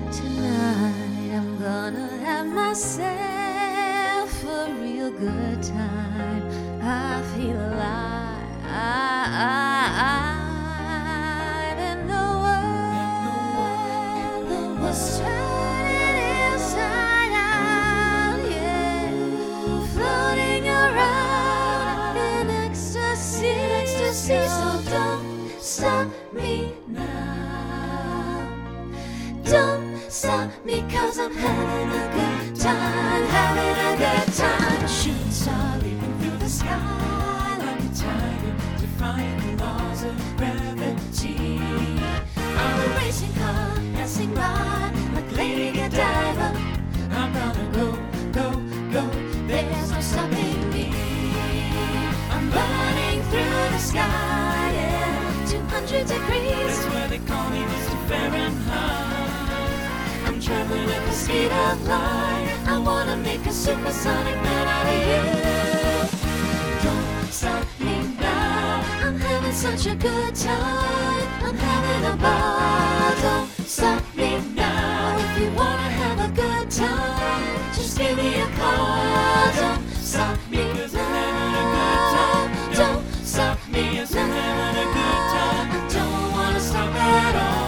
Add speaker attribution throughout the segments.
Speaker 1: Tonight I'm gonna have myself a real good time. I feel alive, and the world was turning inside out, yeah, floating around in ecstasy. So don't stop me now. Don't stop me, 'cause I'm having a good time, having a good time. Shooting star leaping through the sky like a tiger, defying the laws of gravity. I'm a racing car passing by like Lady Godiva. I'm gonna go, go, go, there's no stopping me. I'm burning through the sky, yeah, 200 degrees. That's why they call me Mr. Fahrenheit. I'm traveling at the speed of light. I wanna make a supersonic man out of you. Don't stop me now. I'm having such a good time. I'm having a ball. Don't stop me now. If you wanna have a good time, just give me a call. Don't stop me now. Don't stop me now. I'm having a good time. I don't wanna stop at all.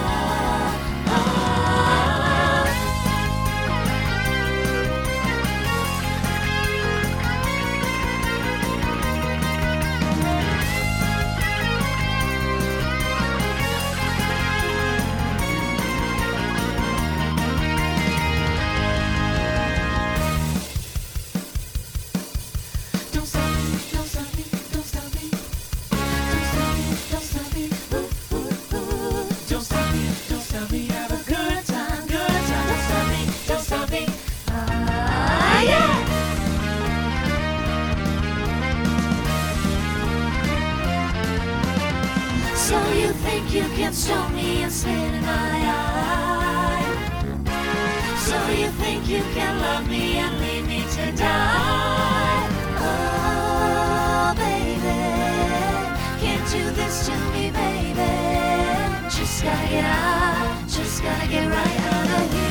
Speaker 1: So you think you can show me and spit in my eye? So you think you can love me and leave me to die? Oh, baby, can't do this to me, baby. Just gotta get out, just gotta get right out of here.